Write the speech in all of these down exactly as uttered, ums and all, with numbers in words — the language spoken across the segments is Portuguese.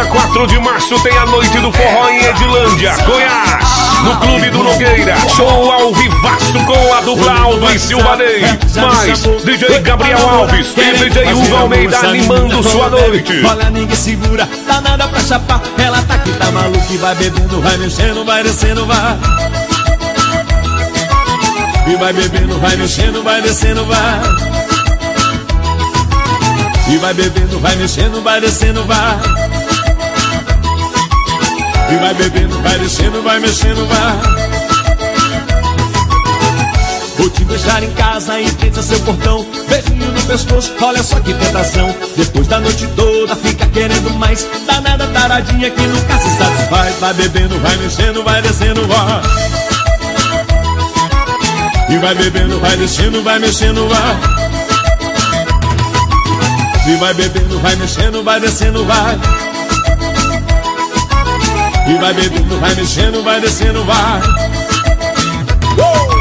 quatro de março tem a Noite do Forró em Edilândia, Goiás. No Clube do Nogueira, show ao vivaço com a dupla Aldo e Silvanei. Mais D J Gabriel Alves e D J Hugo Almeida animando sua noite. Olha, ninguém segura, dá nada pra chapar. Ela tá aqui, tá maluca e vai bebendo, vai mexendo, vai descendo, vai. E vai bebendo, vai mexendo, vai descendo, vai. E vai bebendo, vai mexendo, vai descendo, vai. E vai bebendo, vai descendo, vai mexendo, vai. Vou te deixar em casa, em frente a seu portão, beijinho no pescoço, olha só que tentação. Depois da noite toda fica querendo mais, danada taradinha que nunca se satisfaz. Vai bebendo, vai mexendo, vai descendo, vai. E vai bebendo, vai descendo, vai mexendo, vai. E vai bebendo, vai mexendo, vai descendo, vai. E vai bebendo, vai mexendo, vai descendo, vai. Uh!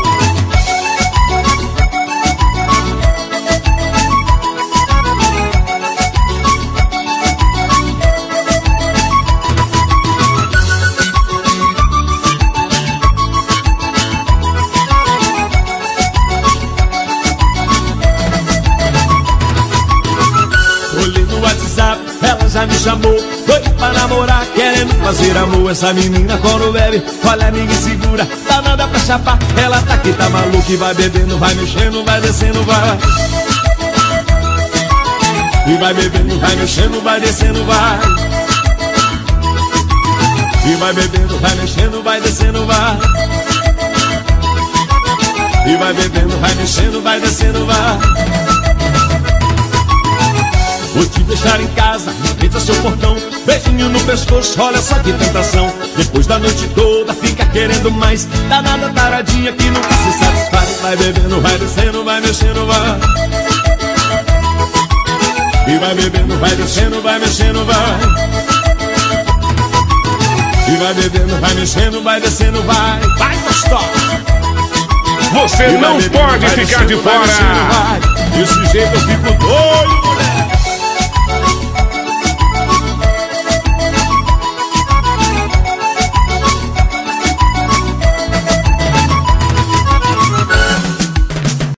Olhei no WhatsApp, ela já me chamou, doido pra namorar, querendo fazer amor. Essa menina quando bebe, olha, ninguém segura, dá nada pra chapar. Ela tá aqui, tá maluca e vai bebendo, vai mexendo, vai descendo, vai. E vai bebendo, vai mexendo, vai descendo, vai. E vai bebendo, vai mexendo, vai descendo, vai. E vai bebendo, vai mexendo, vai descendo, vai. Vou te deixar em casa, enfeita seu portão, beijinho no pescoço, olha só que tentação. Depois da noite toda fica querendo mais, danada taradinha que nunca se satisfaz. Vai bebendo, vai descendo, vai mexendo, vai. E vai bebendo, vai descendo, vai mexendo, vai. E vai bebendo, vai mexendo, vai descendo, vai. Vai, gostosa! Você não pode ficar de fora. Desse jeito eu fico doido, mulher.